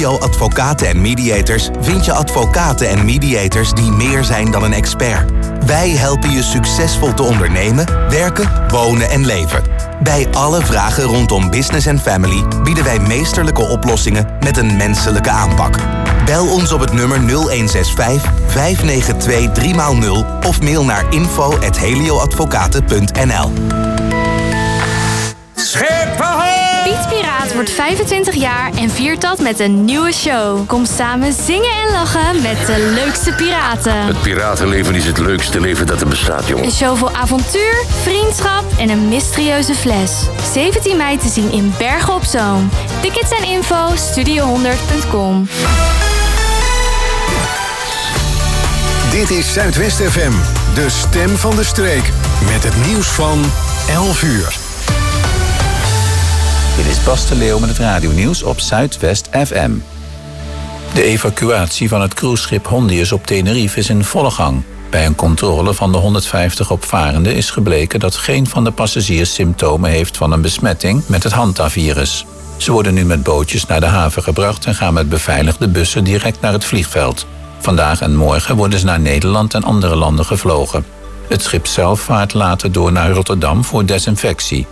Helio Advocaten en Mediators vind je advocaten en mediators die meer zijn dan een expert. Wij helpen je succesvol te ondernemen, werken, wonen en leven. Bij alle vragen rondom business en family bieden wij meesterlijke oplossingen met een menselijke aanpak. Bel ons op het nummer 0165 592 3x0 of mail naar info@helioadvocaten.nl. Piet Piraat wordt 25 jaar en viert dat met een nieuwe show. Kom samen zingen en lachen met de leukste piraten. Het piratenleven is het leukste leven dat er bestaat, jongen. Een show vol avontuur, vriendschap en een mysterieuze fles. 17 mei te zien in Bergen op Zoom. Tickets en info studio100.com. Dit is Zuidwest FM, de stem van de streek. Met het nieuws van 11 uur. Dit is Bas de Leeuw met het radionieuws op Zuidwest FM. De evacuatie van het cruiseschip Hondius op Tenerife is in volle gang. Bij een controle van de 150 opvarenden is gebleken dat geen van de passagiers symptomen heeft van een besmetting met het Hantavirus. Ze worden nu met bootjes naar de haven gebracht en gaan met beveiligde bussen direct naar het vliegveld. Vandaag en morgen worden ze naar Nederland en andere landen gevlogen. Het schip zelf vaart later door naar Rotterdam voor desinfectie.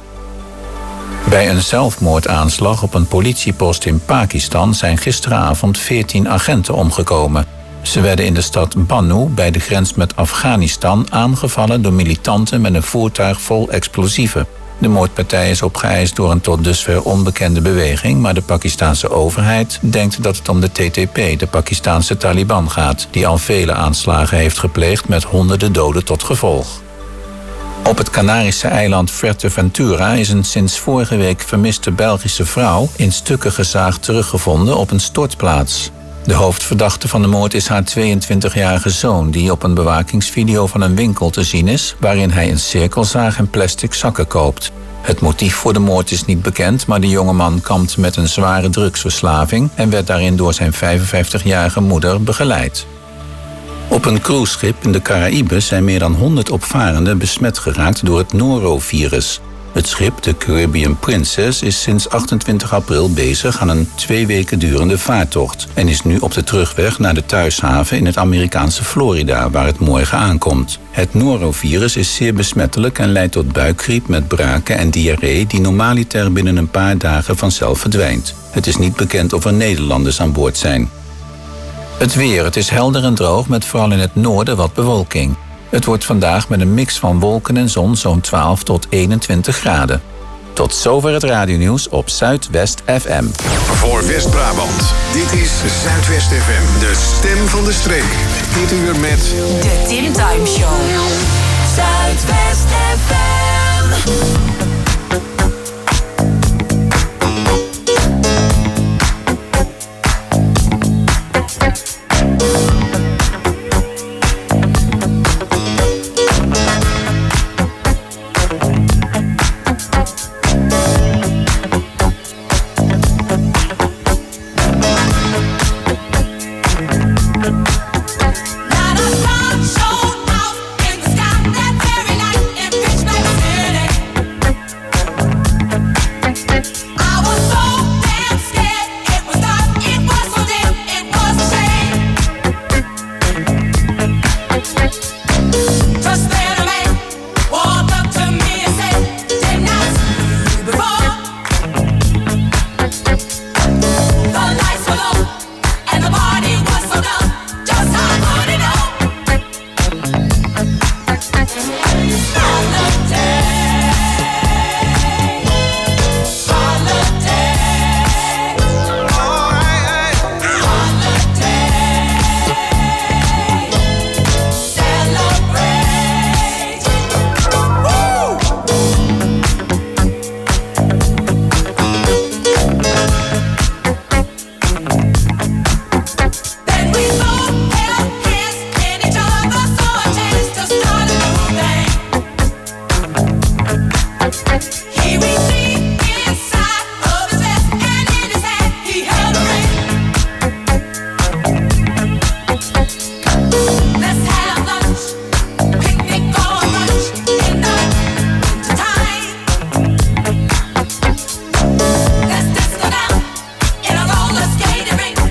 Bij een zelfmoordaanslag op een politiepost in Pakistan zijn gisteravond 14 agenten omgekomen. Ze werden in de stad Bannu bij de grens met Afghanistan aangevallen door militanten met een voertuig vol explosieven. De moordpartij is opgeëist door een tot dusver onbekende beweging, maar de Pakistanse overheid denkt dat het om de TTP, de Pakistanse Taliban, gaat, die al vele aanslagen heeft gepleegd met honderden doden tot gevolg. Op het Canarische eiland Fuerteventura is een sinds vorige week vermiste Belgische vrouw in stukken gezaagd teruggevonden op een stortplaats. De hoofdverdachte van de moord is haar 22-jarige zoon, die op een bewakingsvideo van een winkel te zien is, waarin hij een cirkelzaag en plastic zakken koopt. Het motief voor de moord is niet bekend, maar de jongeman kampt met een zware drugsverslaving en werd daarin door zijn 55-jarige moeder begeleid. Op een cruiseschip in de Caraïben zijn meer dan 100 opvarenden besmet geraakt door het norovirus. Het schip, de Caribbean Princess, is sinds 28 april bezig aan een 2 weken durende vaartocht en is nu op de terugweg naar de thuishaven in het Amerikaanse Florida, waar het morgen aankomt. Het norovirus is zeer besmettelijk en leidt tot buikgriep met braken en diarree die normaliter binnen een paar dagen vanzelf verdwijnt. Het is niet bekend of er Nederlanders aan boord zijn. Het weer. Het is helder en droog met vooral in het noorden wat bewolking. Het wordt vandaag met een mix van wolken en zon zo'n 12 tot 21 graden. Tot zover het radionieuws op Zuidwest FM. Voor West-Brabant. Dit is Zuidwest FM, de stem van de streek. Dit uur met... De Tim Time Show. Zuidwest FM. Let's go down in a roller skating rink.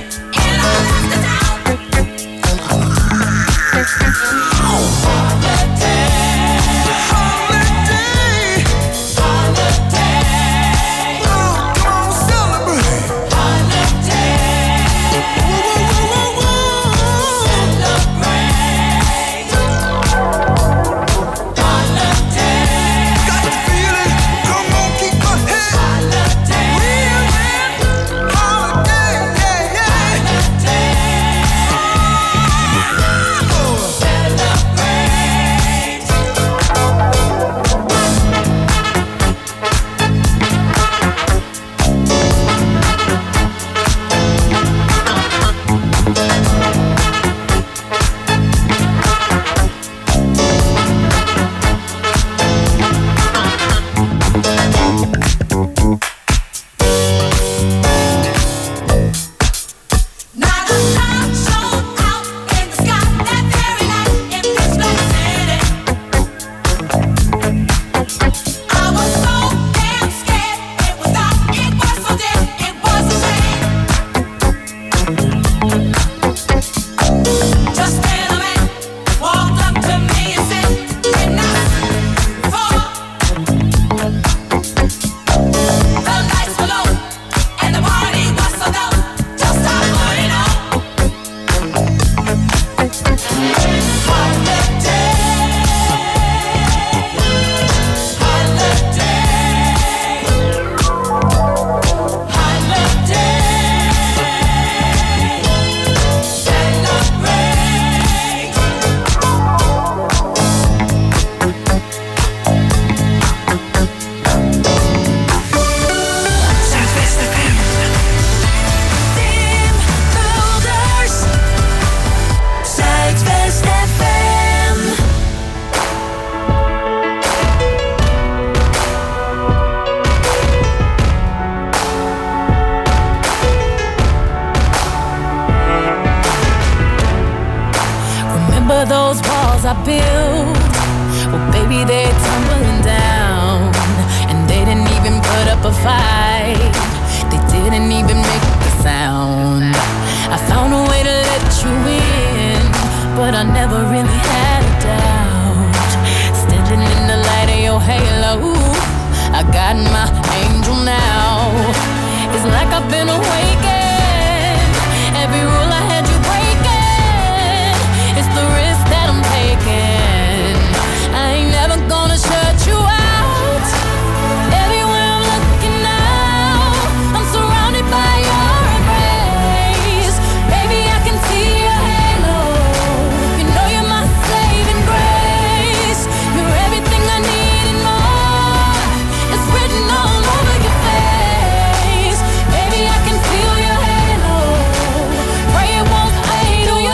build. Well, baby, they're tumbling down. And they didn't even put up a fight. They didn't even make a sound. I found a way to let you in, but I never really had a doubt. Standing in the light of your halo, I got my angel now. It's like I've been awakened. Every rule I had you breaking. It's the risk that I'm taking. I ain't never gonna shut you out. Everywhere I'm looking now, I'm surrounded by your embrace. Baby, I can see your halo. You know you're my saving grace. You're everything I need and more. It's written all over your face. Baby, I can feel your halo. Pray it won't fade away.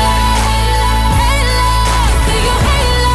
See your halo.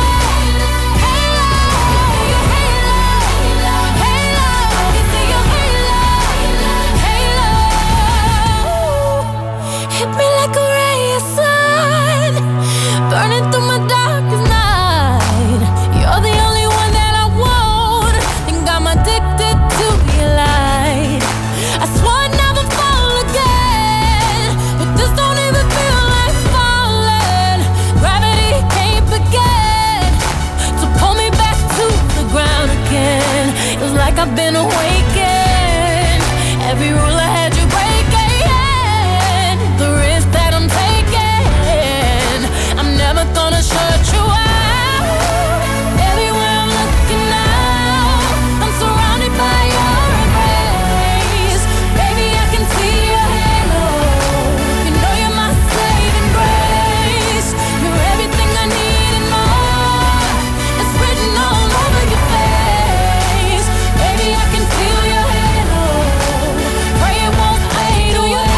Hit me like a ray of sun, burning through my darkest night. You're the only one that I want. Think I'm addicted to your light. I swore I'd never fall again, but this don't even feel like falling. Gravity can't begin to pull me back to the ground again. It's like I've been awakened. Every rule I had you breaking. The risk that I'm taking. I'm never gonna shut you out. Everywhere I'm looking now, I'm surrounded by your embrace. Baby, I can see your halo. You know you're my saving grace. You're everything I need and more. It's written all over your face. Baby, I can feel your halo. Pray it won't fade away.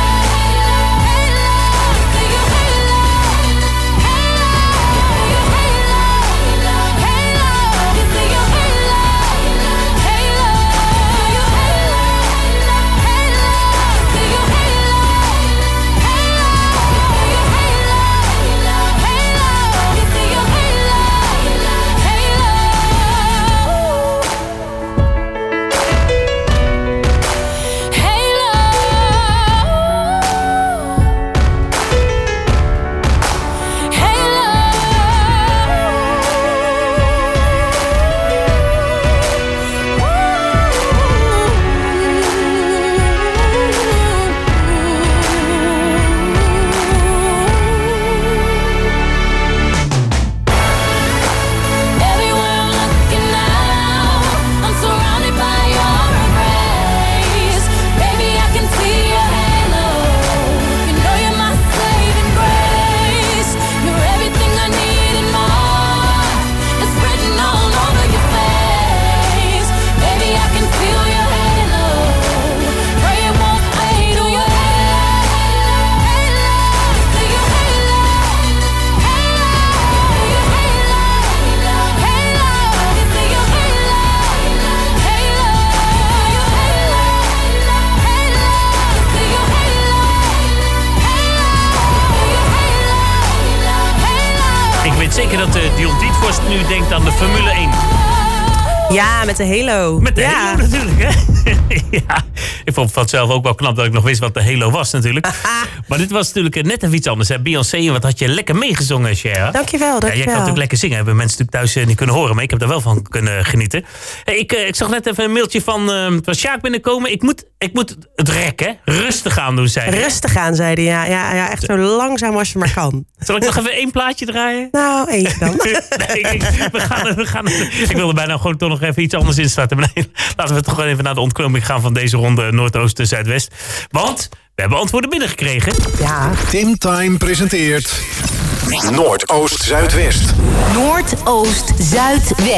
See your halo. You see your halo. See your you see your Everywhere I'm looking now, I'm surrounded by your embrace. Baby, I can see your halo. You know you're my saving grace. You're everything I need and more. It's written all over your face. Baby, I can feel your halo. Pray it won't fade away. See your halo. You see your Ik weet zeker dat Dion Dietvorst nu denkt aan de Formule 1. Ja, met de Halo. Met de Halo natuurlijk, hè? Ja, ik vond het zelf ook wel knap dat ik nog wist wat de Halo was natuurlijk. Maar dit was natuurlijk net even iets anders. Hè? Beyoncé, en wat had je lekker meegezongen, Cher. Dankjewel. Ja, jij kan natuurlijk lekker zingen. Hebben mensen natuurlijk thuis niet kunnen horen. Maar ik heb er wel van kunnen genieten. Hey, ik zag net even een mailtje van Sjaak binnenkomen. Ik moet het rekken. Rustig aan doen, zei hij. Rustig aan, zei hij. Ja, echt zo langzaam als je maar kan. Zal ik nog even één plaatje draaien? Nou, eentje dan. Nee, we gaan. Ik wilde bijna gewoon toch nog even iets anders instarten. Maar nee, laten we toch gewoon even naar de ontknoping gaan van deze ronde Noordoosten-Zuidwest. Want we hebben antwoorden binnengekregen. Ja. Tim Time presenteert Noordoost-Zuidwest. Noordoost-Zuidwest.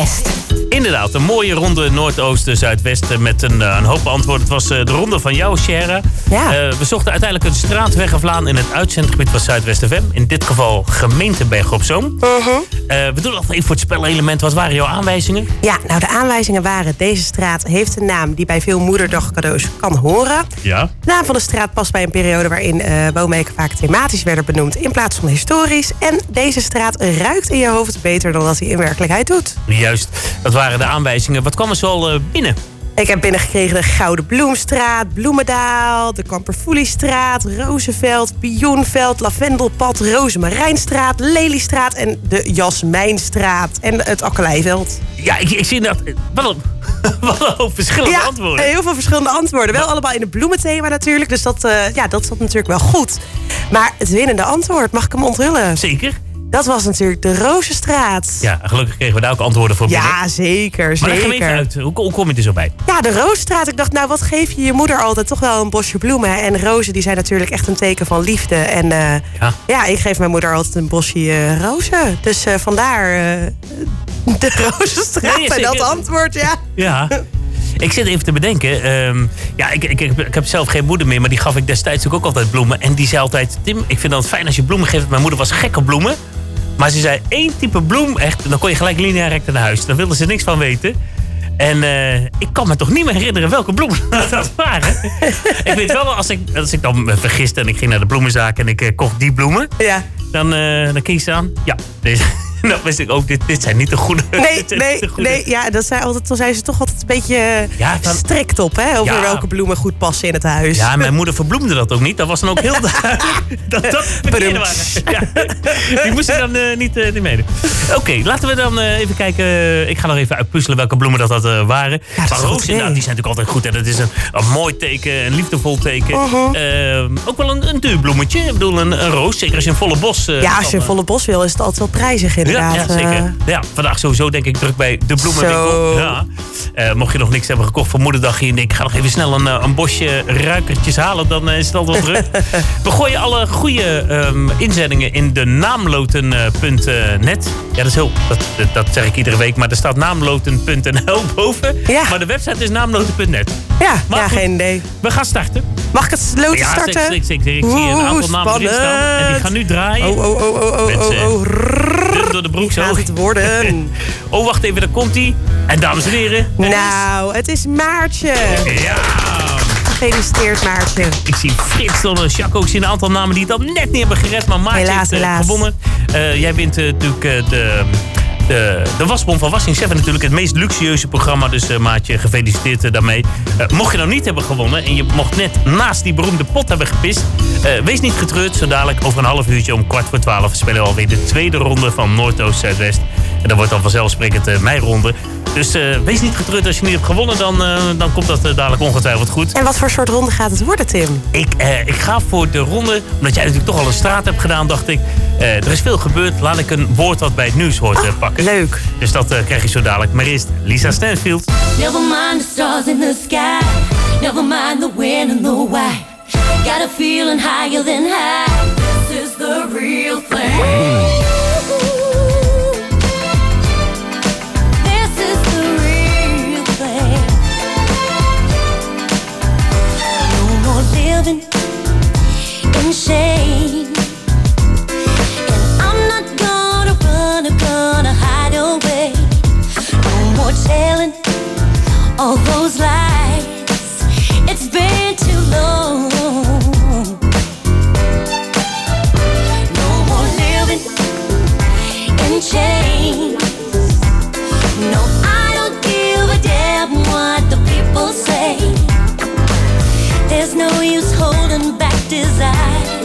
Inderdaad, een mooie ronde Noordoosten, Zuidwesten met een hoop antwoorden. Het was de ronde van jou, Cher. Ja. We zochten uiteindelijk een straatweg of laan in het uitzendgebied van Zuidwest FM. In dit geval gemeente Bergen op Zoom. We doen altijd even voor het spelelement. Wat waren jouw aanwijzingen? Ja, nou de aanwijzingen waren... deze straat heeft een naam die bij veel moederdagcadeaus kan horen. Ja. De naam van de straat past bij een periode waarin woonwijken vaak thematisch werden benoemd in plaats van historisch. En deze straat ruikt in je hoofd beter dan dat hij in werkelijkheid doet. Juist, dat waren de aanwijzingen. Wat kwam er zoal binnen? Ik heb binnengekregen de Gouden Bloemstraat, Bloemendaal, de Kamperfoeliestraat, Rozenveld, Pioenveld, Lavendelpad, Rozemarijnstraat, Leliestraat en de Jasmijnstraat en het Akkeleieveld. Ja, ik zie dat. Wat een hoop verschillende antwoorden. Heel veel verschillende antwoorden. Wel allemaal in het bloementhema natuurlijk, dus dat zat natuurlijk wel goed. Maar het winnende antwoord, mag ik hem onthullen? Zeker. Dat was natuurlijk de Rozenstraat. Ja, gelukkig kregen we daar ook antwoorden voor binnen. Ja, zeker. Maar leg hem even uit. Hoe kom je er zo bij? Ja, de Rozenstraat. Ik dacht, nou, wat geef je je moeder altijd? Toch wel een bosje bloemen. En rozen, die zijn natuurlijk echt een teken van liefde. En ja, ik geef mijn moeder altijd een bosje rozen. Dus vandaar de Rozenstraat en dat antwoord, ja. Ja. Ik zit even te bedenken. Ik heb zelf geen moeder meer, maar die gaf ik destijds ook altijd bloemen. En die zei altijd, Tim, ik vind het fijn als je bloemen geeft. Mijn moeder was gek op bloemen. Maar ze zei, 1 type bloem, echt, dan kon je gelijk lineair naar huis. Daar wilden ze niks van weten. En ik kan me toch niet meer herinneren welke bloemen dat waren. Ik weet wel, als ik dan me vergiste en ik ging naar de bloemenzaak en ik kocht die bloemen. Ja. Dan keek ze aan. Ja, deze. Dan wist ik ook, dit zijn niet de goede. Nee. Ja, dan zijn ze toch altijd een beetje strikt op, hè? Over welke bloemen goed passen in het huis. Ja, mijn moeder verbloemde dat ook niet. Dat was dan ook heel duidelijk dat verkeerde waren. Ja, die moest ik dan niet meedoen. Oké, laten we dan even kijken. Ik ga nog even uitpuzzelen welke bloemen dat waren. Ja, maar rozen, die zijn natuurlijk altijd goed. Hè? Dat is een mooi teken, een liefdevol teken. Ook wel een duur bloemetje. Ik bedoel, een roos. Zeker als je een volle bos... als je een volle bos wil, is het altijd wel prijzig inderdaad. Ja, zeker. Ja, vandaag sowieso denk ik druk bij de bloemenwinkel. Ja. Mocht je nog niks hebben gekocht voor moederdag en je denkt, ik ga nog even snel een bosje ruikertjes halen, dan is het altijd wel druk. We gooien alle goede inzendingen in de naamloten.net. Ja, dat zeg ik iedere week, maar er staat naamloten.nl boven. Ja. Maar de website is naamloten.net. Ja, geen idee. We gaan starten. Mag ik het loten starten? Ja, ik zie een aantal namen erin staan. En die gaan nu draaien. Door de broek zo. Gaat het worden? Oh, wacht even, daar komt hij. En dames en heren. Het is Maartje. Ja. Gefeliciteerd, Maartje. Ik zie Frits, Donne, Jacco. Ik zie een aantal namen die het dan net niet hebben gered. Maar Maartje heeft gewonnen. Jij wint natuurlijk de wasbon van Wassing 7 natuurlijk. Het meest luxueuze programma. Dus Maartje, gefeliciteerd daarmee. Mocht je nou niet hebben gewonnen en je mocht net naast die beroemde pot hebben gepist. Wees niet getreurd. Zo dadelijk over een half uurtje om 11:15 spelen we alweer de tweede ronde van Noordoost-Zuidwest. En dat wordt dan vanzelfsprekend mijn ronde. Dus wees niet getreurd als je niet hebt gewonnen. Dan komt dat dadelijk ongetwijfeld goed. En wat voor soort ronde gaat het worden, Tim? Ik ga voor de ronde. Omdat jij natuurlijk toch al een straat hebt gedaan, dacht ik. Er is veel gebeurd. Laat ik een woord wat bij het nieuws hoort pakken. Leuk. Dus dat krijg je zo dadelijk. Maar eerst Lisa Stansfield. Never mind the stars in the sky. Never mind the when and the why. Got a feeling higher than high. This is the real thing. Living in shame, and I'm not gonna hide away. No more telling all those lies. It's been too long. No more living in chains. No, I don't give a damn what the people say. There's no use holding back desire.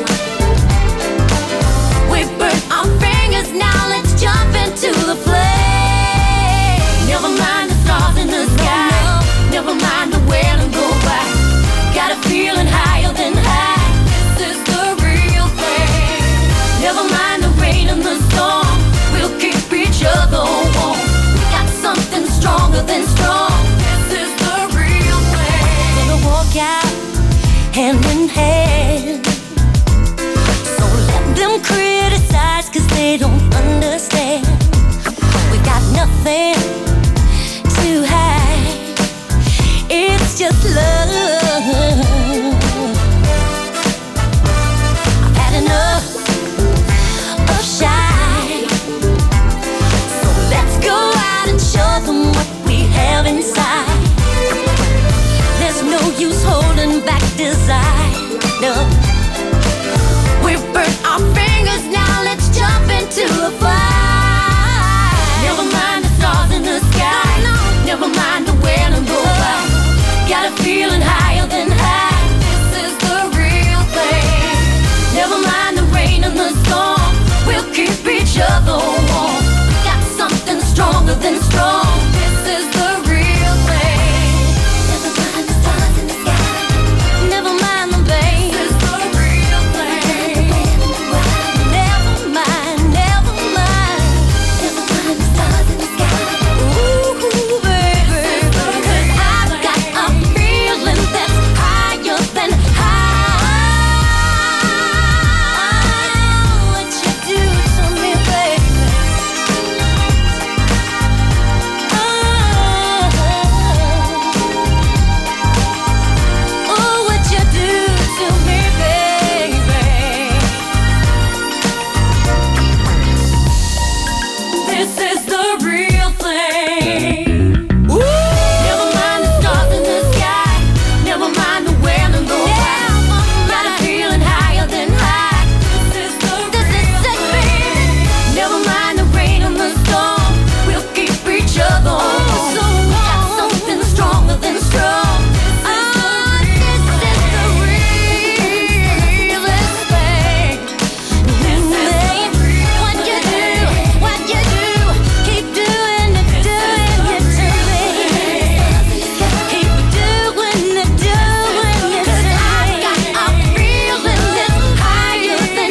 We burn our fingers, now let's jump into the flame. Never mind the stars in the sky. Never mind the where and the why. Got a feeling higher than high. This is the real thing. Never mind the rain and the storm. We'll keep each other warm. We got something stronger than strong. This is the real thing. Gonna walk out hand in hand. just love. I've had enough of shy, so let's go out and show them what we have inside. There's no use holding back desire. No, we've burnt our fingers, now let's jump into the fire. Never mind the stars in the sky, no. Never mind the where to go by. Got a feeling higher than high. This is the real thing. Never mind the rain and the storm, we'll keep each other warm. We got something stronger than strong. This is the real thing. Never mind the stars in the sky. Never mind the pain. This is the real thing. Never mind, never mind. Never mind the stars in the sky. Ooh, baby, 'cause I've got a feeling that's higher than high. What you do to me, baby? Oh, what you do to me, baby? This is the real thing. Never mind the stars in the sky. Never mind the where to go by. Got a feeling higher than high. This is it, baby. Never mind the rain and the storm, we'll keep each other warm. So we got something stronger than strong. This is the realest thing. This is what you do, keep doing it to me. Keep doing it to me. I got a feeling that's higher than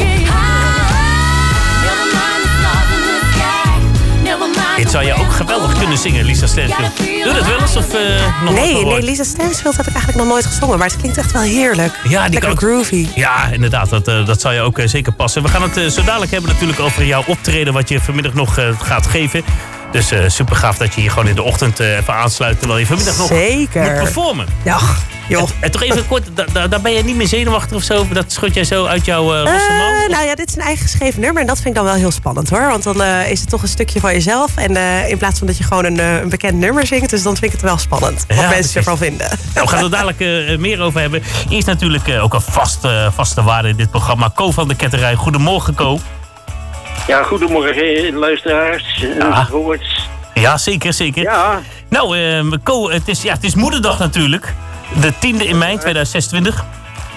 high. Never mind the stars in the sky. Never mind. Dit zou je ook geweldig kunnen zingen, Lisa Stansfield. Doe dat wel eens of nog Nee, Lisa Stansfield heb ik eigenlijk nog nooit gezongen. Maar het klinkt echt wel heerlijk. Ja, die lekker ook groovy. Ja, inderdaad. Dat zou je ook zeker passen. We gaan het zo dadelijk hebben natuurlijk over jouw optreden wat je vanmiddag nog gaat geven. Dus super gaaf dat je hier gewoon in de ochtend even aansluit terwijl je vanmiddag nog moet performen. Ja, joh. En toch even kort, daar ben je niet meer zenuwachtig of zo? Dat schud jij zo uit jouw losse mouw? Nou ja, dit is een eigen geschreven nummer en dat vind ik dan wel heel spannend hoor. Want dan is het toch een stukje van jezelf. En in plaats van dat je gewoon een bekend nummer zingt. Dus dan vind ik het wel spannend wat mensen ervan vinden. Nou, we gaan er dadelijk meer over hebben. Eerst natuurlijk ook een vaste waarde in dit programma. Co van de Ketterij. Goedemorgen, Co. Ja, goedemorgen luisteraars. Ja, zeker. Ja. Nou, Co, het is Moederdag natuurlijk. De 10e in mei 2026.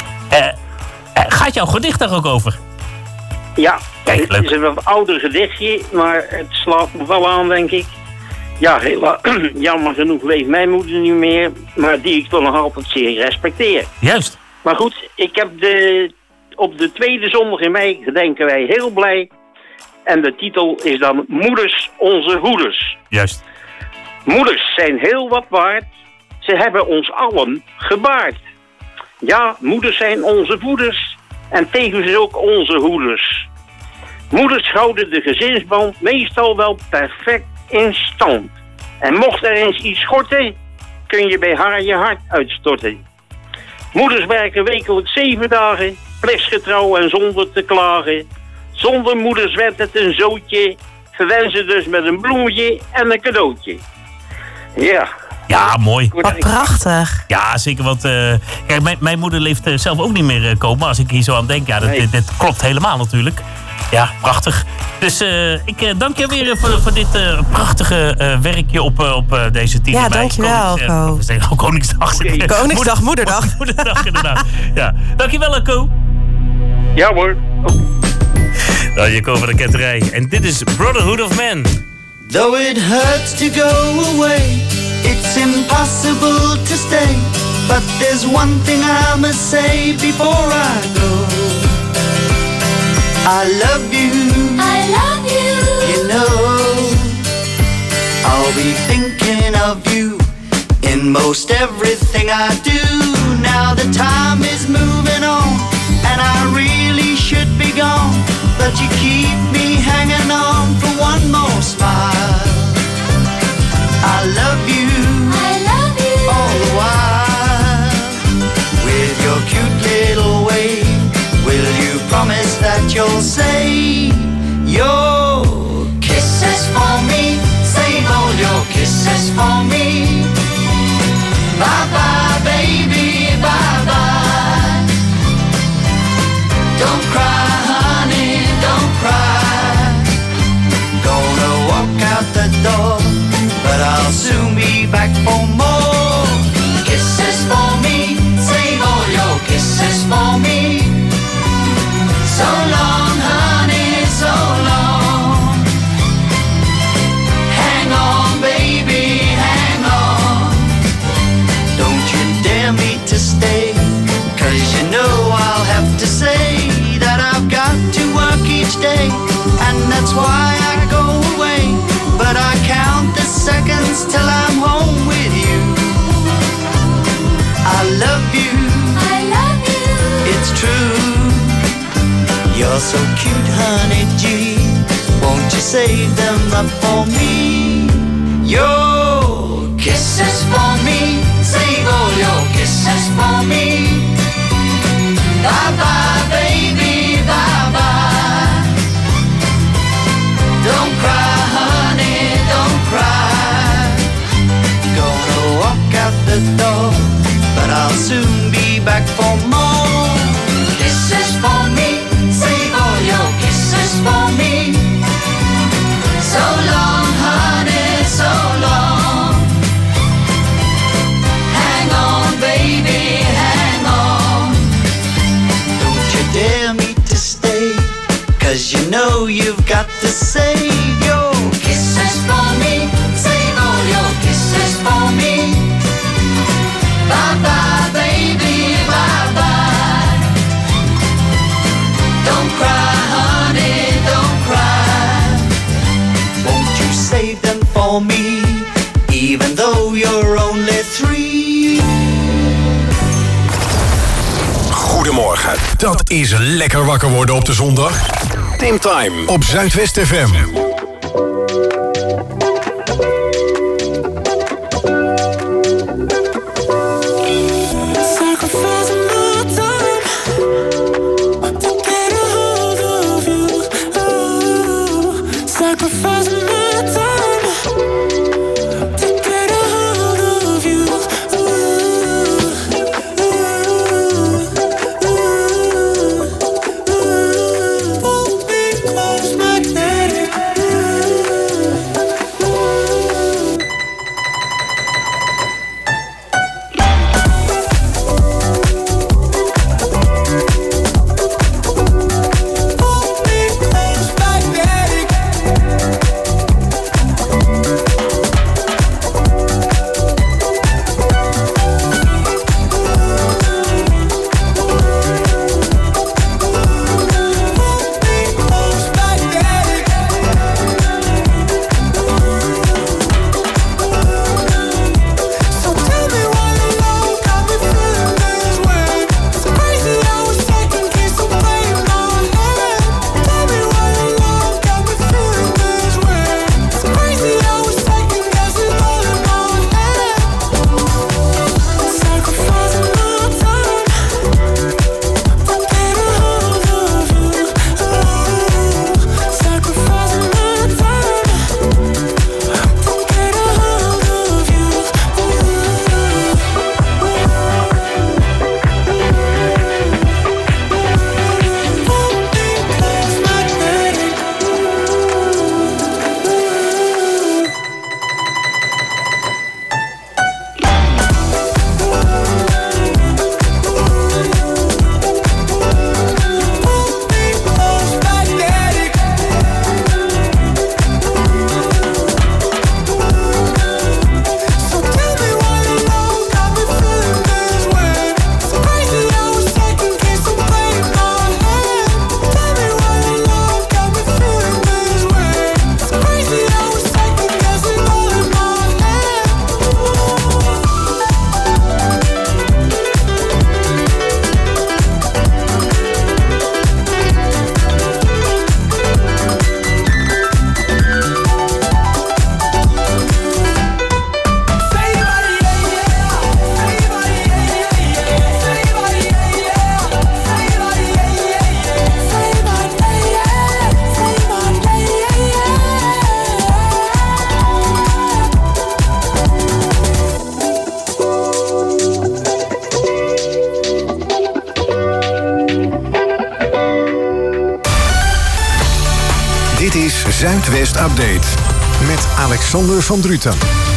Gaat jouw gedicht daar ook over? Ja, kijk, het leuk. is een wat ouder gedichtje, maar het slaat me wel aan, denk ik. Ja, jammer genoeg leeft mijn moeder niet meer, maar die ik toch nog altijd zeer respecteer. Juist. Maar goed, ik heb op de tweede zondag in mei gedenken wij heel blij. En de titel is dan Moeders, onze hoeders. Juist. Moeders zijn heel wat waard. Ze hebben ons allen gebaard. Ja, moeders zijn onze voeders en tevens ook onze hoeders. Moeders houden de gezinsband meestal wel perfect in stand. En mocht er eens iets schorten, kun je bij haar je hart uitstorten. Moeders werken wekelijks 7 dagen, plichtsgetrouw en zonder te klagen. Zonder moeders werd het een zootje, verwensen dus met een bloemetje en een cadeautje. Ja. Ja, mooi. Wat prachtig. Ja, zeker, want kijk, mijn moeder leeft zelf ook niet meer komen. Als ik hier zo aan denk, ja, dit klopt helemaal natuurlijk. Ja, prachtig. Dus ik dank je weer voor dit prachtige werkje op deze 10 mei. Ja, dankjewel, Co. Koningsdag. Koningsdag, Moederdag. Moederdag, inderdaad. Ja. Dankjewel, Co. Ja hoor. Nou, je komt van de Ketterij. En dit is Brotherhood of Man. Though it hurts to go away, it's impossible to stay. But there's one thing I must say before I go. I love you. I love you. You know, I'll be thinking of you in most everything I do. Now the time is moving on, and I really should be gone. But you keep me hanging on for one more smile. I love you. I love you. All the while. so cute, honey G. Won't you save them up for me? Your kisses for me. Save all your kisses for me. Bye bye, baby, bye bye. Don't cry, honey, don't cry. Gonna walk out the door, but I'll soon be back for more. Kisses for me, save all your kisses for me. So long, honey, so long. Hang on, baby, hang on. Don't you dare me to stay, 'cause you know you've got to save your kisses for me. Save all your kisses for me. Bye bye, baby, bye bye. Don't cry, honey, don't cry. Won't you save them for me, even though you're only 3? Goedemorgen, dat is lekker wakker worden op de zondag. Tim Time op Zuidwest FM. Zuidwest Update met Alexander van Druten.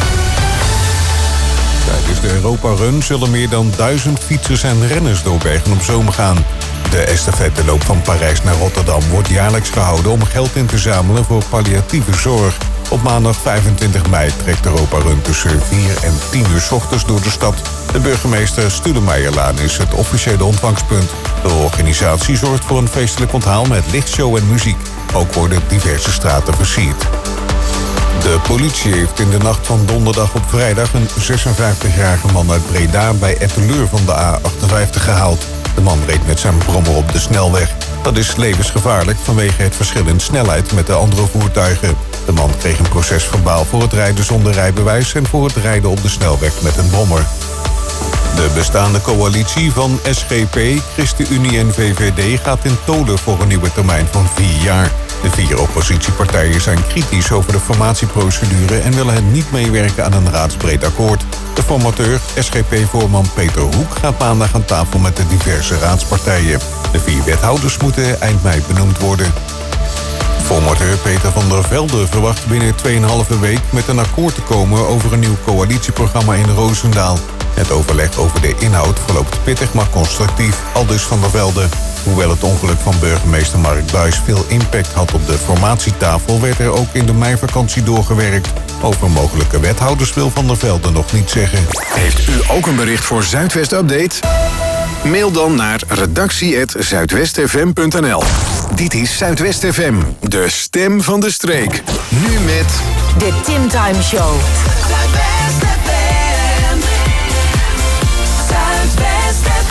Tijdens de Europa Run zullen meer dan 1000 fietsers en renners door Bergen op Zoom gaan. De estafetteloop van Parijs naar Rotterdam wordt jaarlijks gehouden om geld in te zamelen voor palliatieve zorg. Op maandag 25 mei trekt de Europa Run tussen 4 en 10 uur 's ochtends door de stad. De burgemeester Studemeierlaan is het officiële ontvangstpunt. De organisatie zorgt voor een feestelijk onthaal met lichtshow en muziek. Ook worden diverse straten versierd. De politie heeft in de nacht van donderdag op vrijdag een 56-jarige man uit Breda bij Etteleur van de A58 gehaald. De man reed met zijn brommer op de snelweg. Dat is levensgevaarlijk vanwege het verschil in snelheid met de andere voertuigen. De man kreeg een procesverbaal voor het rijden zonder rijbewijs en voor het rijden op de snelweg met een brommer. De bestaande coalitie van SGP, ChristenUnie en VVD gaat in tolen voor een nieuwe termijn van 4 jaar. De 4 oppositiepartijen zijn kritisch over de formatieprocedure en willen niet meewerken aan een raadsbreed akkoord. De formateur, SGP-voorman Peter Hoek, gaat maandag aan tafel met de diverse raadspartijen. De 4 wethouders moeten eind mei benoemd worden. Formateur Peter van der Velde verwacht binnen 2,5 week met een akkoord te komen over een nieuw coalitieprogramma in Roosendaal. Het overleg over de inhoud verloopt pittig maar constructief, aldus Van der Velde. Hoewel het ongeluk van burgemeester Mark Buijs veel impact had op de formatietafel, werd er ook in de meivakantie doorgewerkt. Over mogelijke wethouders wil Van der Velde nog niet zeggen. Heeft u ook een bericht voor Zuidwest Update? Mail dan naar redactie@zuidwestfm.nl. Dit is Zuidwest FM, de stem van de streek. Nu met... De Tim Time Show. Zuidwest FM. Zuidwest FM.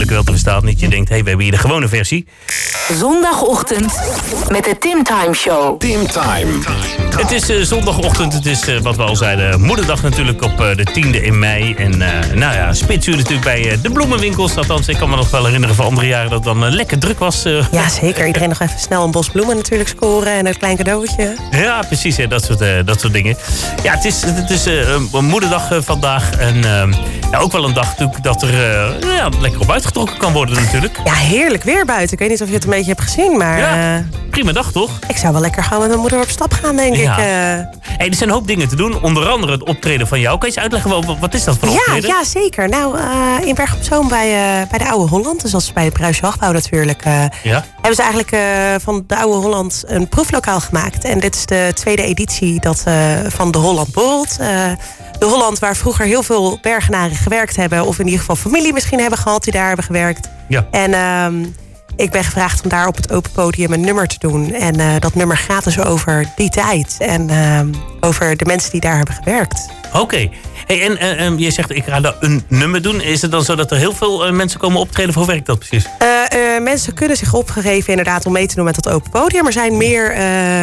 wel te verstaan. Niet je denkt, we hebben hier de gewone versie. Zondagochtend met de Tim Time Show. Tim Time. Het is zondagochtend, het is wat we al zeiden, moederdag natuurlijk op de 10e in mei. En spitsuur natuurlijk bij de bloemenwinkels. Althans, ik kan me nog wel herinneren van andere jaren dat het dan lekker druk was. Ja, zeker. Iedereen nog even snel een bos bloemen natuurlijk scoren en een klein cadeautje. Ja, precies. Dat soort dingen. Ja, het is een moederdag vandaag. En ook wel een dag natuurlijk dat er lekker op uitgetrokken kan worden natuurlijk. Ja, heerlijk weer buiten. Ik weet niet of je het een beetje hebt gezien, maar... Ja, prima dag toch? Ik zou wel lekker gaan met mijn moeder op stap gaan, denk ik. Hey, er zijn een hoop dingen te doen. Onder andere het optreden van jou. Kan je eens uitleggen, wat is dat voor optreden? Ja, zeker. Nou, in Berg op Zoom bij de Oude Holland. Dus dat is bij het Bruisjachtbouw natuurlijk. Hebben ze eigenlijk van de Oude Holland een proeflokaal gemaakt. En dit is de tweede editie van de Holland Borrelt. De Holland waar vroeger heel veel Bergenaren gewerkt hebben. Of in ieder geval familie misschien hebben gehad die daar hebben gewerkt. Ja. En ik ben gevraagd om daar op het open podium een nummer te doen. En dat nummer gaat dus over die tijd. En over de mensen die daar hebben gewerkt. Oké. Hey, en je zegt, ik ga een nummer doen. Is het dan zo dat er heel veel mensen komen optreden? Hoe werkt dat precies? Mensen kunnen zich opgegeven inderdaad om mee te doen met dat open podium. Er zijn meer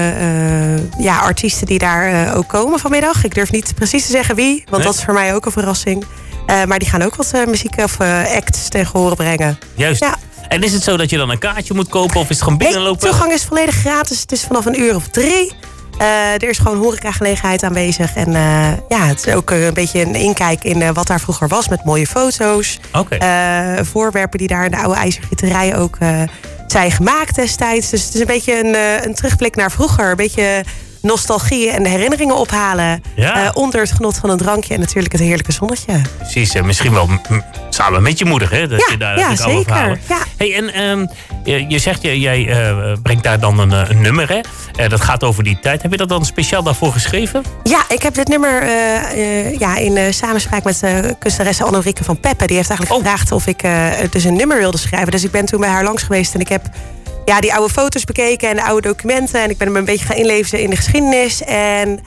artiesten die daar ook komen vanmiddag. Ik durf niet precies te zeggen wie, want dat is voor mij ook een verrassing. Maar die gaan ook wat muziek of acts tegen horen brengen. Juist. Ja. En is het zo dat je dan een kaartje moet kopen of is het gewoon binnenlopen? Nee, toegang is volledig gratis. Het is vanaf 1:03. Er is gewoon horecagelegenheid aanwezig. En het is ook een beetje een inkijk in wat daar vroeger was. Met mooie foto's. Okay. Voorwerpen die daar in de oude ijzergieterij ook zijn gemaakt destijds. Dus het is een beetje een terugblik naar vroeger. Een beetje nostalgie en de herinneringen ophalen. Ja. Onder het genot van een drankje en natuurlijk het heerlijke zonnetje. Precies, misschien wel samen met je moeder, hè? Dat je daar zeker. Ja. Hey, en je zegt, jij brengt daar dan een nummer, hè? Dat gaat over die tijd. Heb je dat dan speciaal daarvoor geschreven? Ja, ik heb dit nummer in samenspraak met kunstenares Anne-Rieke van Peppe. Die heeft eigenlijk gevraagd of ik dus een nummer wilde schrijven. Dus ik ben toen bij haar langs geweest en ik heb die oude foto's bekeken en de oude documenten. En ik ben me een beetje gaan inleven in de geschiedenis. En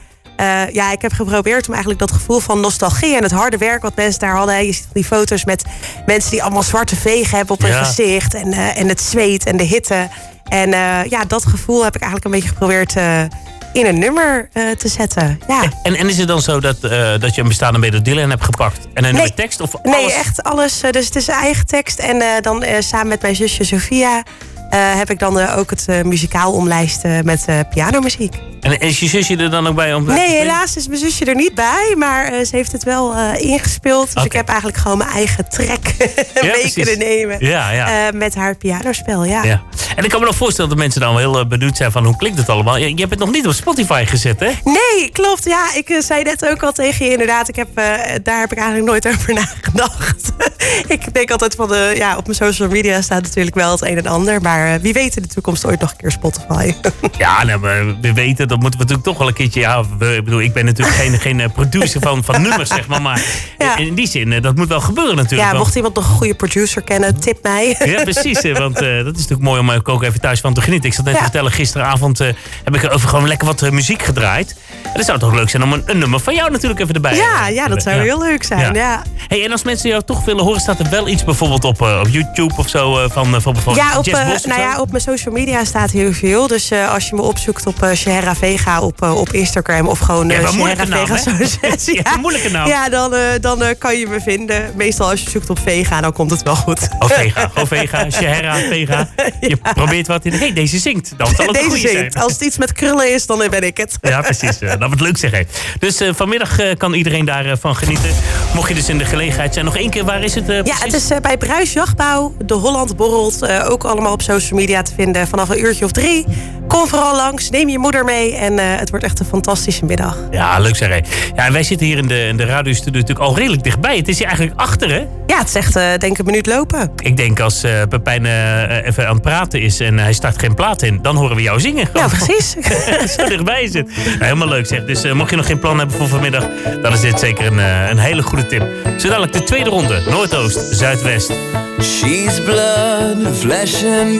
ik heb geprobeerd om eigenlijk dat gevoel van nostalgie en het harde werk wat mensen daar hadden. Je ziet die foto's met mensen die allemaal zwarte vegen hebben op hun gezicht. En het zweet en de hitte. En dat gevoel heb ik eigenlijk een beetje geprobeerd in een nummer te zetten. Ja. En is het dan zo dat je een bestaande Peter Dylan hebt gepakt? En een nieuwe tekst? Of alles? Nee, echt alles. Dus het is eigen tekst. En dan samen met mijn zusje Sophia heb ik dan ook het muzikaal omlijsten met pianomuziek. En is je zusje er dan ook bij? Nee, helaas is mijn zusje er niet bij. Maar ze heeft het wel ingespeeld. Dus ik heb eigenlijk gewoon mijn eigen track mee kunnen nemen. Met haar pianospel, ja. En ik kan me nog voorstellen dat mensen dan wel heel benieuwd zijn van hoe klinkt het allemaal. Je hebt het nog niet op Spotify gezet, hè? Nee, klopt. Ja, ik zei net ook al tegen je inderdaad. Daar heb ik eigenlijk nooit over nagedacht. Ik denk altijd van op mijn social media staat natuurlijk wel het een en ander. Maar wie weet in de toekomst ooit nog een keer Spotify. Ja, we weten, dat moeten we natuurlijk toch wel een keertje. Ja, ik ben natuurlijk geen producer van nummers, zeg maar. Maar in die zin, dat moet wel gebeuren natuurlijk. Ja, mocht iemand nog een goede producer kennen, tip mij. Ja, precies. Want dat is natuurlijk mooi om ook even thuis van te genieten. Ik zat net te vertellen, gisteravond heb ik gewoon lekker wat muziek gedraaid. En het zou toch leuk zijn om een nummer van jou natuurlijk even erbij te hebben. Ja, dat zou heel leuk zijn. Ja. Hey, en als mensen jou toch willen horen, staat er wel iets bijvoorbeeld op YouTube of zo van bijvoorbeeld Jazz Bos? Op mijn social media staat heel veel. Dus als je me opzoekt op Shahera Vega op Instagram of gewoon Shahera Vega. Een moeilijke naam. Ja, dan kan je me vinden. Meestal als je zoekt op Vega, dan komt het wel goed. Gewoon Vega, Shahera Vega. Je probeert wat in. Hey, deze zingt. Dan zal het een goede zijn. Als het iets met krullen is, dan ben ik het. Ja, precies. Dat wordt leuk zeggen. Dus vanmiddag kan iedereen daarvan genieten. Mocht je dus in de gelegenheid zijn. Nog één keer, waar is het precies? Ja, het is bij Bruisjachtbouw. De Holland Borrelt. Ook allemaal op social media te vinden vanaf 1:03. Kom vooral langs, neem je moeder mee en het wordt echt een fantastische middag. Ja, leuk zeg. Ja, en wij zitten hier in de radiostudio natuurlijk al redelijk dichtbij. Het is hier eigenlijk achter, hè? Ja, het is echt denk ik een minuut lopen. Ik denk als Pepijn even aan het praten is en hij start geen plaat in, dan horen we jou zingen. Ja, precies. Zo dichtbij is het. Nou, helemaal leuk zeg. Dus mocht je nog geen plan hebben voor vanmiddag, dan is dit zeker een hele goede tip. Zo dadelijk de tweede ronde. Noordoost, Zuidwest. She's blood, flesh and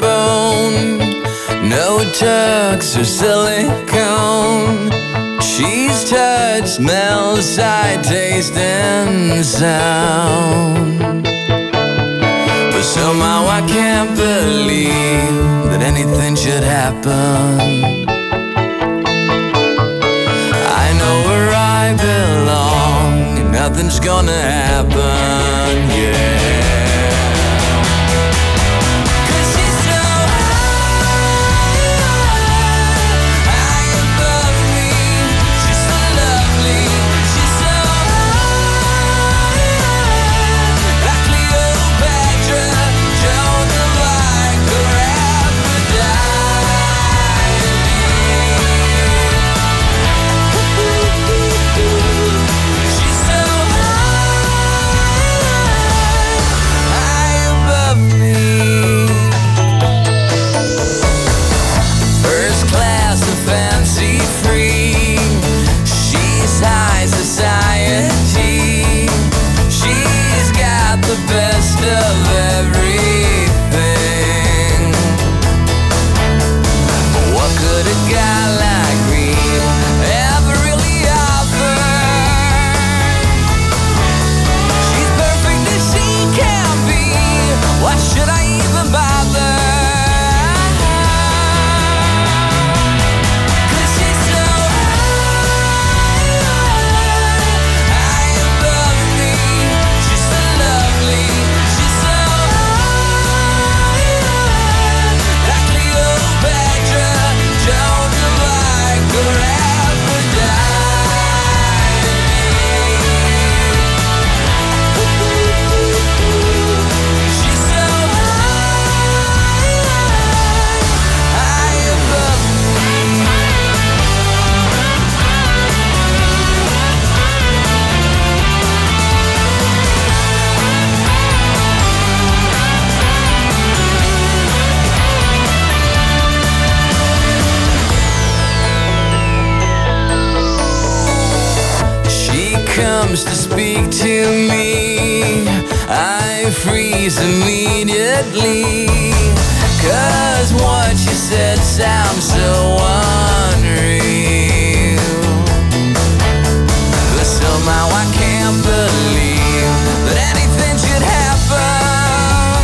bone. No tucks or silicone. She's touch, smell, sight, taste, and sound. For so somehow I can't believe that anything should happen. I know where I belong, and nothing's gonna happen, yeah. To speak to me, I freeze immediately, 'cause what you said sounds so unreal, but somehow I can't believe that anything should happen.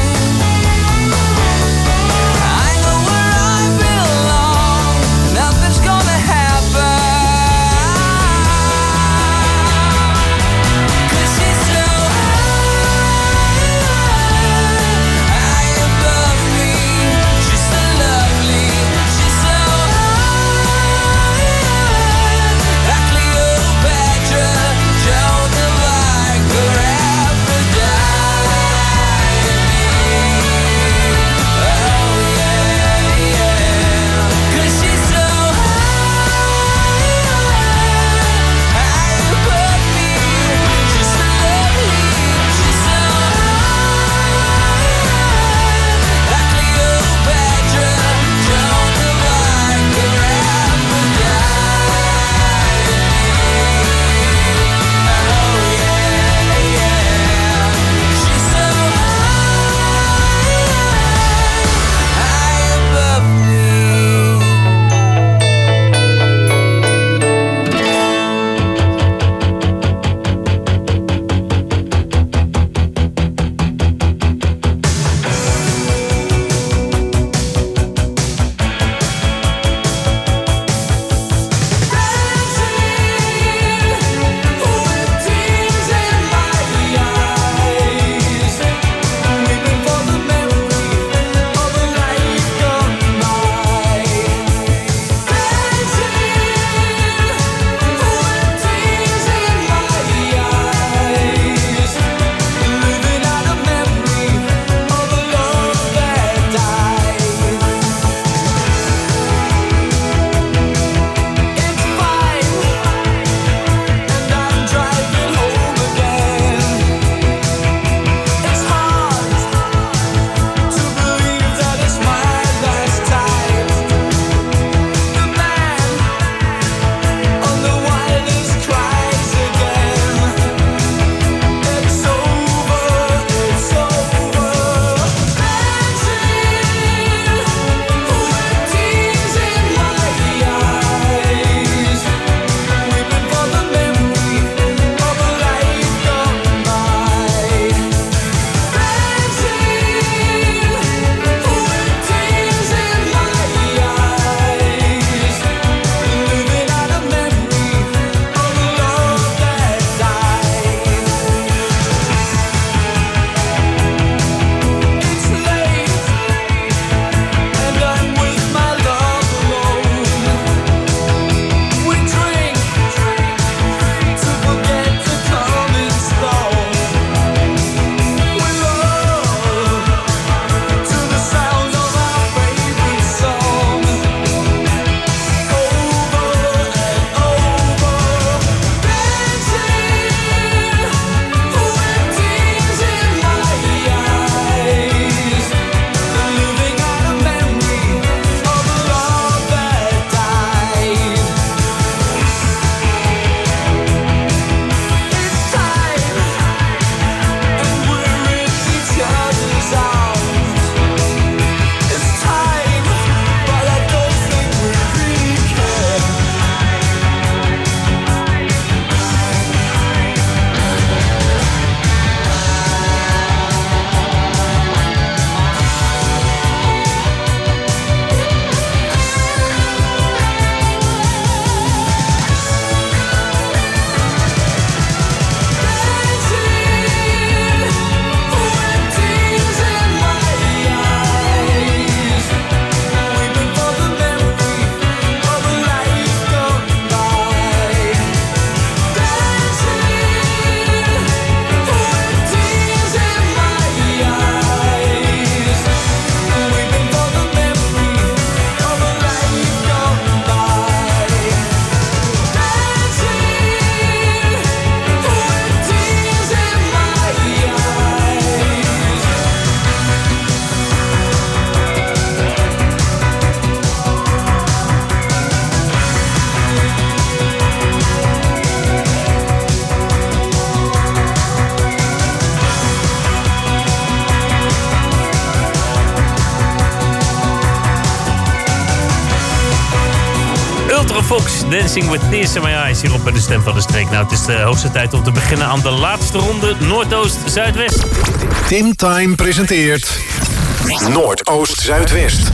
I know where I belong, nothing's gonna happen. Fox, Dancing with Tears in My Eyes, hier op de Stem van de Streek. Nou, het is de hoogste tijd om te beginnen aan de laatste ronde Noordoost-Zuidwest. Tim Time presenteert Noordoost-Zuidwest.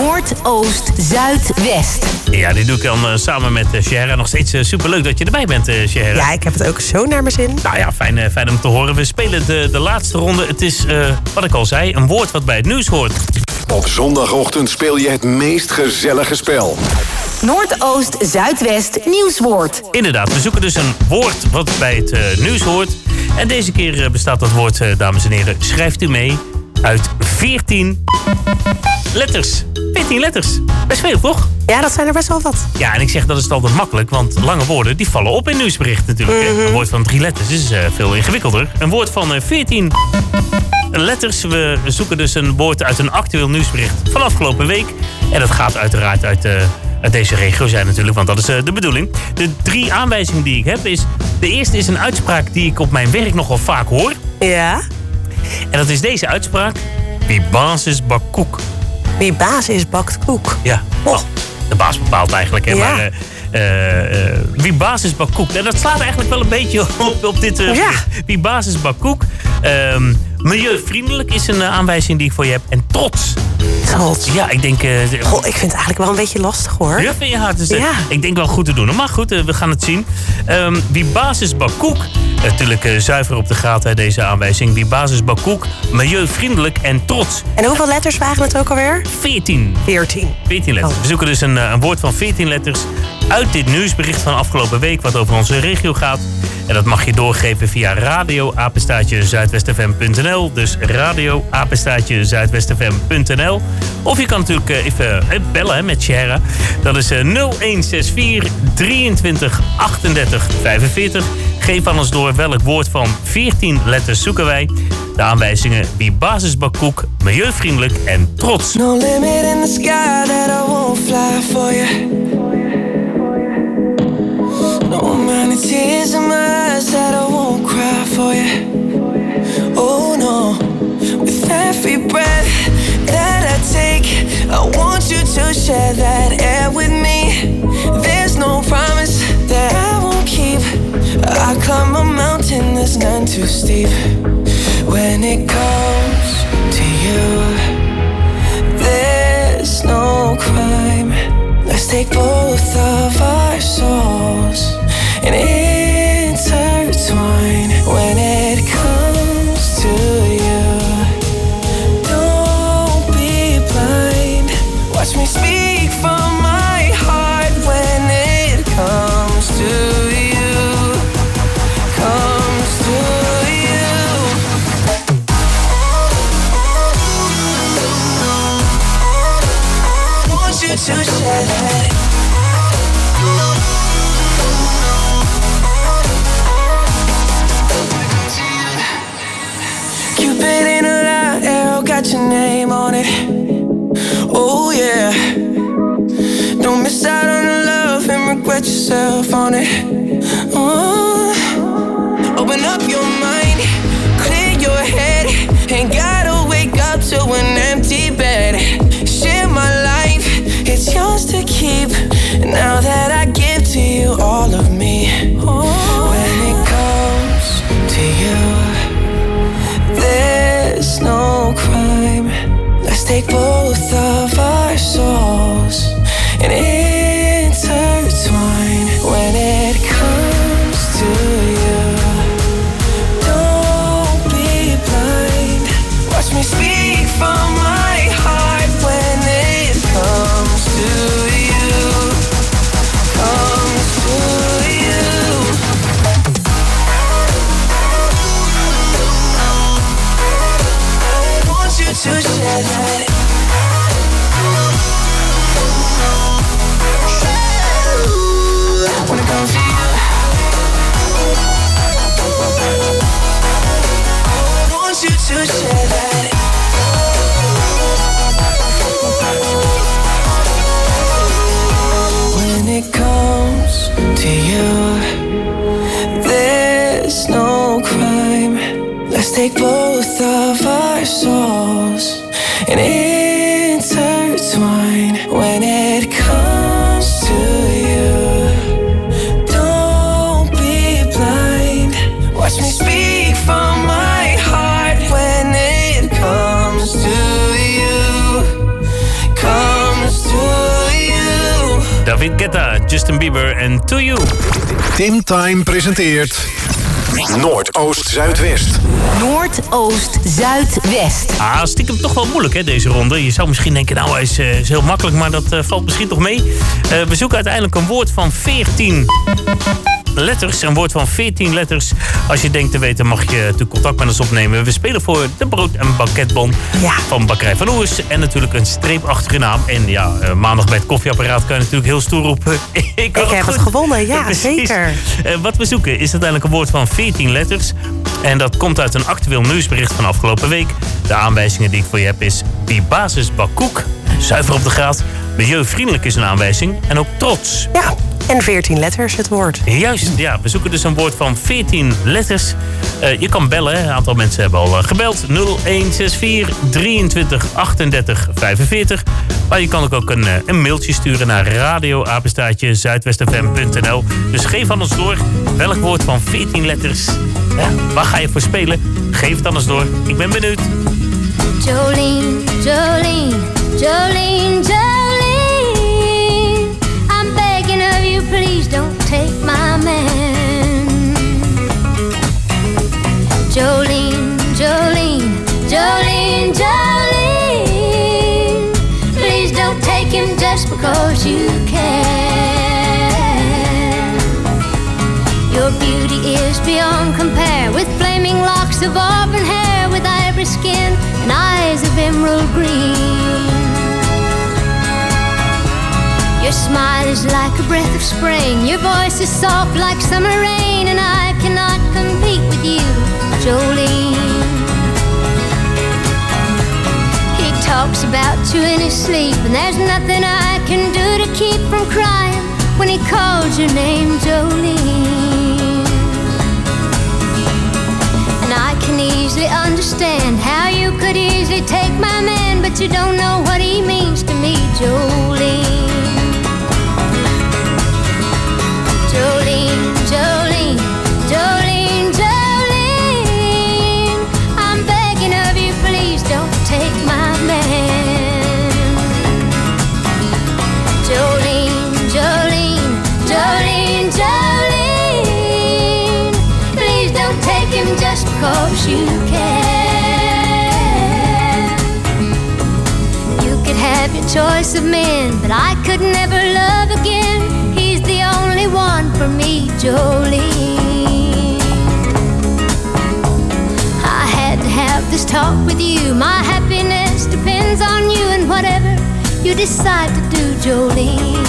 Noordoost-Zuidwest. Ja, dit doe ik dan samen met Shahera. Nog steeds superleuk dat je erbij bent, Shahera. Ja, ik heb het ook zo naar mijn zin. Nou ja, fijn om te horen. We spelen de laatste ronde. Het is, wat ik al zei, een woord wat bij het nieuws hoort. Op zondagochtend speel je het meest gezellige spel. Noordoost-Zuidwest nieuwswoord. Inderdaad, we zoeken dus een woord wat bij het nieuws hoort. En deze keer bestaat dat woord, dames en heren, schrijft u mee, uit 14 letters. 14 letters. Best veel, toch? Ja, dat zijn er best wel wat. Ja, en ik zeg dat is altijd makkelijk, want lange woorden die vallen op in nieuwsberichten natuurlijk. Hè? Een woord van 3 letters is veel ingewikkelder. Een woord van 14 letters. We zoeken dus een woord uit een actueel nieuwsbericht van afgelopen week. En dat gaat uiteraard uit deze regio zijn natuurlijk, want dat is de bedoeling. De 3 aanwijzingen die ik heb is... De eerste is een uitspraak die ik op mijn werk nogal vaak hoor. Ja. En dat is deze uitspraak. Wie baas is, bakt koek. Wie baas is, bakt koek. Ja, oh, de baas bepaalt eigenlijk. Hè, ja. Maar wie baas is, bakt koek. En dat slaat eigenlijk wel een beetje op dit... ja. Wie baas is, bakt koek. Milieuvriendelijk is een aanwijzing die ik voor je heb. En trots. Trots. Ja, ik denk... Goh, ik vind het eigenlijk wel een beetje lastig, hoor. Ja, vind je hard. Dus, ik denk wel goed te doen. Maar goed, we gaan het zien. Wie baas is, bakt koek. Natuurlijk zuiver op de graad, hè, deze aanwijzing. Wie baas is, bakt koek. Milieuvriendelijk en trots. En hoeveel letters waren het ook alweer? 14. 14 letters. Oh. We zoeken dus een woord van 14 letters uit dit nieuwsbericht van afgelopen week wat over onze regio gaat. En dat mag je doorgeven via radio@zuidwestfm.nl. Dus radio@zuidwestfm.nl. Of je kan natuurlijk even bellen met Shahera. Dat is 0164 23 38 45. Geef aan ons door welk woord van 14 letters zoeken wij. De aanwijzingen wie basisbakkoek, milieuvriendelijk en trots. No limit in the sky that I won't fly for you. No many tears in my eyes that I won't cry for you. Oh no, with every breath that I take, I want you to share that air with me. There's no promise that I won't keep. I climb a mountain that's none too steep. When it comes to you, there's no crime. Let's take both of our souls and intertwine. When it comes to you, don't be blind. Watch me speak from my heart. When it comes to you, comes to you. I want you to share that. Cupid in a light arrow got your name on it. Oh yeah. Don't miss out on the love and regret yourself on it. Oh. Open up your mind, clear your head. Ain't gotta wake up to an empty bed. Share my life, it's yours to keep. Now that I give to you all of me. Oh. When it comes to you, there's no crime. Let's take both of our souls and intertwine. When it comes to you, don't be blind. Watch me speak from my heart. When it comes to you, comes to you. To share that. When it comes to you, I want you to share that. When it comes to you, there's no crime. Let's take both of our souls and intertwine. When it comes to you, David Guetta, Justin Bieber en To You. Tim Time presenteert Noordoost-Zuidwest. Noordoost-Zuidwest. Stiekem toch wel moeilijk, hè, deze ronde. Je zou misschien denken, nou, hij is heel makkelijk, maar dat valt misschien toch mee. We zoeken uiteindelijk een woord van 14 letters. Een woord van 14 letters. Als je denkt te weten, mag je natuurlijk contact met ons opnemen. We spelen voor de brood- en banketbon van Bakkerij van Oers. En natuurlijk een streepachtige naam. En ja, maandag bij het koffieapparaat kan je natuurlijk heel stoer roepen. Ik heb het gewonnen, ja, zeker. Wat we zoeken is uiteindelijk een woord van 14 letters. En dat komt uit een actueel nieuwsbericht van afgelopen week. De aanwijzingen die ik voor je heb is Bibasis Bakoek. Zuiver op de graad. Milieuvriendelijk is een aanwijzing. En ook trots. Ja. En 14 letters het woord. Juist, ja. We zoeken dus een woord van 14 letters. Je kan bellen, hè. Een aantal mensen hebben al gebeld. 0164 23 38 45. Maar je kan ook een mailtje sturen naar radio@zuidwestfm.nl. Dus geef aan ons door welk woord van 14 letters. Ja, waar ga je voor spelen? Geef het aan ons door. Ik ben benieuwd. Jolene, Jolene, Jolene, Jolene. I'm begging of you, please don't take my man. Jolene, Jolene, Jolene, Jolene. Please don't take him just because you can. Your beauty is beyond compare, with flaming locks of auburn hair, with ivory skin and eyes of emerald green. Your smile is like a breath of spring. Your voice is soft like summer rain. And I cannot compete with you, Jolene. He talks about you in his sleep, and there's nothing I can do to keep from crying when he calls your name, Jolene. And I can easily understand how you could easily take my man, but you don't know what he means to me, Jolene. Jolene, Jolene, Jolene, Jolene. I'm begging of you, please don't take my man. Jolene, Jolene, Jolene, Jolene. Please don't take him just because you can. You could have your choice of men, but I could never love again. He's the only one for me, Jolene. I had to have this talk with you. My happiness depends on you, and whatever you decide to do, Jolene.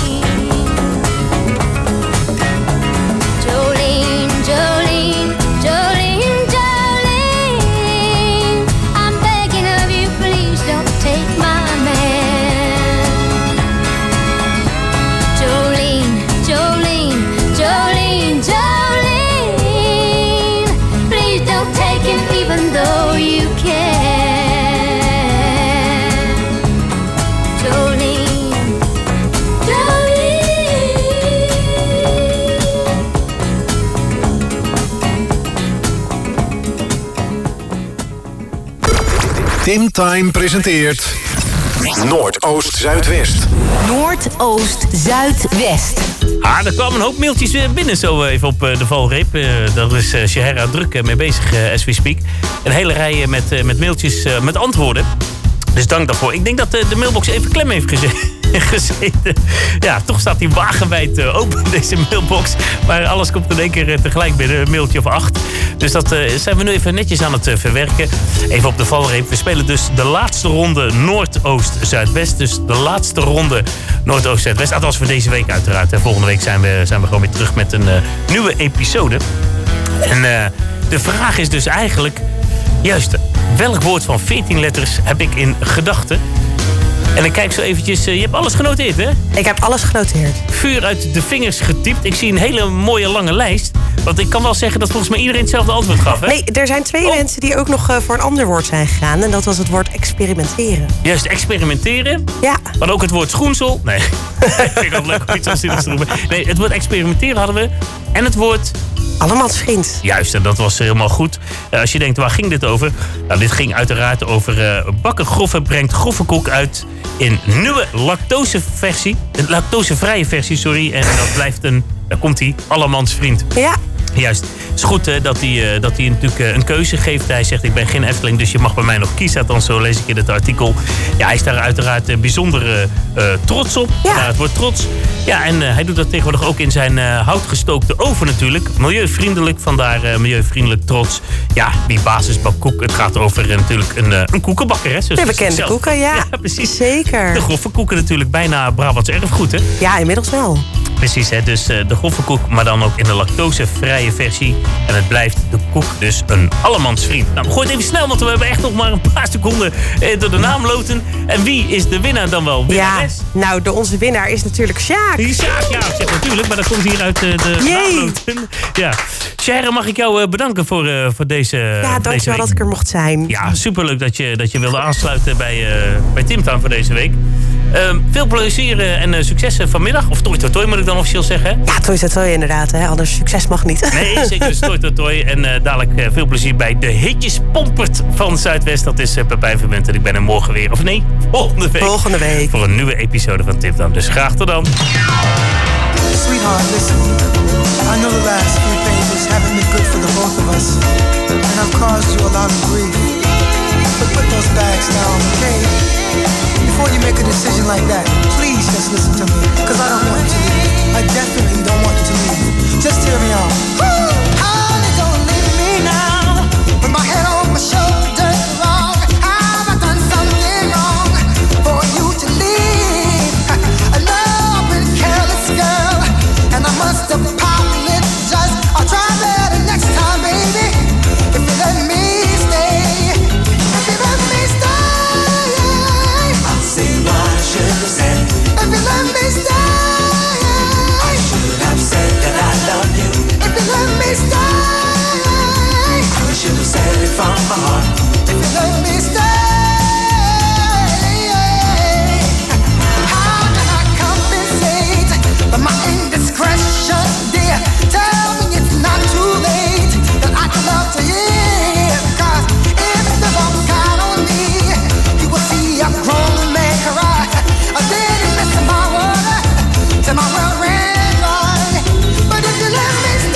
Jolene, Jolene, Jolene, Jolene. I'm begging of you, please don't take my man. Jolene, Jolene, Jolene, Jolene. Please don't take him even though you can. Jolene, Tim Time presenteert Noordoost-Zuidwest. Noordoost-Zuidwest. Er kwamen een hoop mailtjes binnen zo even op de valreep. Daar is Shahera druk mee bezig as we speak. Een hele rij met mailtjes met antwoorden. Dus dank daarvoor. Ik denk dat de mailbox even klem heeft gezeten. Ja, toch staat die wagenwijd open, deze mailbox. Maar alles komt in één keer tegelijk binnen, een mailtje of 8. Dus dat zijn we nu even netjes aan het verwerken. Even op de valreep. We spelen dus de laatste ronde Noordoost-Zuidwest. Dus de laatste ronde Noordoost-Zuidwest. Althans voor deze week uiteraard. Volgende week zijn we gewoon weer terug met een nieuwe episode. En de vraag is dus eigenlijk... Juist, welk woord van 14 letters heb ik in gedachten? En ik kijk zo eventjes, je hebt alles genoteerd, hè? Ik heb alles genoteerd. Vuur uit de vingers getypt. Ik zie een hele mooie lange lijst. Want ik kan wel zeggen dat volgens mij iedereen hetzelfde antwoord gaf, hè? Nee, er zijn 2 mensen die ook nog voor een ander woord zijn gegaan. En dat was het woord experimenteren. Juist, experimenteren. Ja. Maar ook het woord schoensel. Nee, ik vind het leuk om iets als dit te roepen. Nee, het woord experimenteren hadden we. En het woord allemansvriend. Juist, en dat was helemaal goed. Als je denkt, waar ging dit over? Nou, dit ging uiteraard over Bakker Goffe brengt Goffekoek uit in nieuwe lactoseversie. Een lactosevrije versie, sorry. En dat blijft daar komt hij, allemansvriend. Ja. Juist. Het is goed dat hij natuurlijk een keuze geeft. Hij zegt, ik ben geen Efteling, dus je mag bij mij nog kiezen. Dan zo lees ik in het artikel. Ja, hij is daar uiteraard bijzonder trots op. Ja. Het wordt trots. Ja, en hij doet dat tegenwoordig ook in zijn houtgestookte oven natuurlijk. Milieuvriendelijk, vandaar milieuvriendelijk trots. Ja, die basisbakkoek. Het gaat over natuurlijk een koekenbakker. Hè, de bekende koeken, ja. Precies. Zeker. De Goffekoeken natuurlijk, bijna Brabants erfgoed, hè? Ja, inmiddels wel. Precies, hè? Dus de Goffekoek, maar dan ook in de lactosevrije versie. En het blijft de koek dus een allemansvriend. Nou, gooi het even snel, want we hebben echt nog maar een paar seconden door de naam loten. En wie is de winnaar dan wel? Winnares? Ja, nou, onze winnaar is natuurlijk Sjaak. Sjaak, ja, ik zeg natuurlijk, maar dat komt hier uit de naamloten. Ja. Sjaak, mag ik jou bedanken voor deze Ja, dankjewel dat ik er mocht zijn. Ja, superleuk dat je wilde aansluiten bij Timtown voor deze week. Veel plezier en succes vanmiddag. Of toi moet ik dan officieel zeggen. Ja, toi inderdaad. Hè? Anders succes mag niet. Nee, zeker dus toi. En dadelijk veel plezier bij de hitjes Pompert van Zuidwest. Dat is Pepijn Vermunt en ik ben er morgen weer. Of nee, volgende week. Voor een nieuwe episode van Timtown. Dus graag tot dan. Sweetheart, listen. I know the last few pages haven't been good for the both of us. And I've caused you a lot of grief. But put those bags down, okay? Before you make a decision like that, please just listen to me. Cause I don't want you to leave. I definitely don't want you to leave. Just hear me